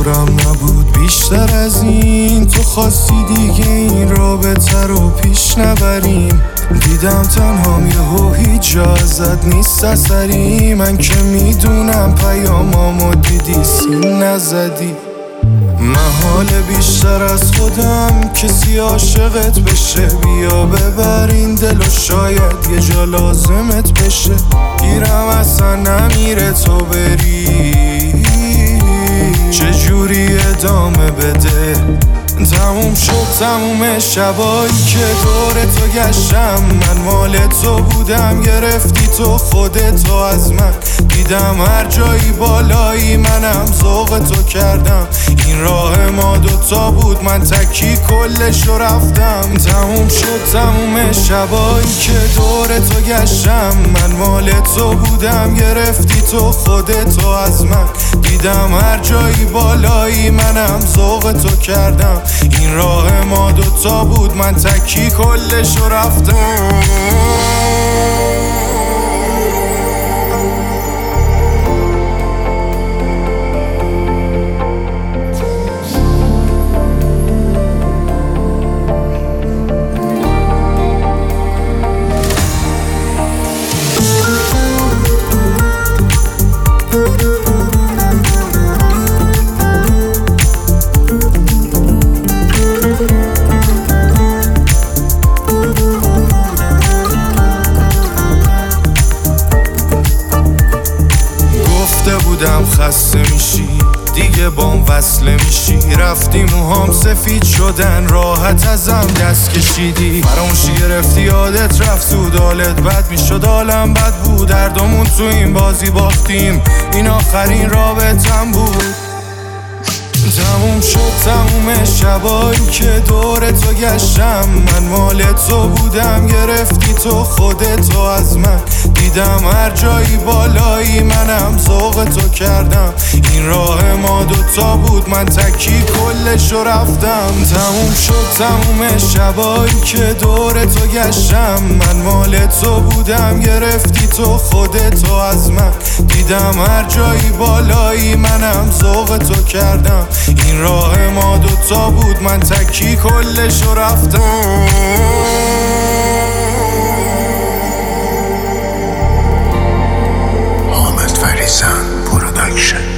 منظورم نبود بیشتر از این، تو خواستی دیگه این رابطه رو پیش نبریم. دیدم تنهام یهو هیچ جا ازت نیست اثری، من که میدونم پیامامو دیدی سین نزدی. محاله بیشتر از خودم کسی عاشقت بشه، بیا ببر این دل و شاید یه جا لازمت بشه. گیرم اصلا نمیره تو بری، چجوری ادامه بده. تموم شد تموم شبایی که دور تو گشتم، من مال تو بودم گرفتی تو خودتو از من. دیدم هر جایی بالایی منم ذوق تو کردم، این راه ما دوتا بود من تکی کلشو رفتم. تموم شد تموم شبایی که دور تو گشتم، من مال تو بودم گرفتی تو خودتو از من. دیدم هر جایی بالایی منم ذوق تو کردم، این راه ما دوتا بود من تکی کلشو رفتم. بودم خسته میشی دیگه بام وصله میشی، رفتی موهام سفید شدن راحت ازم دست کشیدی. فراموشی گرفتی یادت رفت سود حالت بد میشد، حالم بد بود دردمون تو این بازی باختیم، این آخرین رابطم بود. تموم شد تموم شبایی که دور تو گشتم، من مال تو بودم گرفتی تو خودتو از من. دیدم هر جایی بالایی منم ذوق تو کردم، این راه ما دوتا بود من تکی کلشو رفتم. تموم شد تموم شبایی که دور تو گشتم، من مال تو بودم گرفتی تو خودتو از من. دیدم هر جایی بالایی منم ذوق تو کردم، این راه ما دوتا بود من تکی کلشو رفتم. حامد فریزن پروداکشن.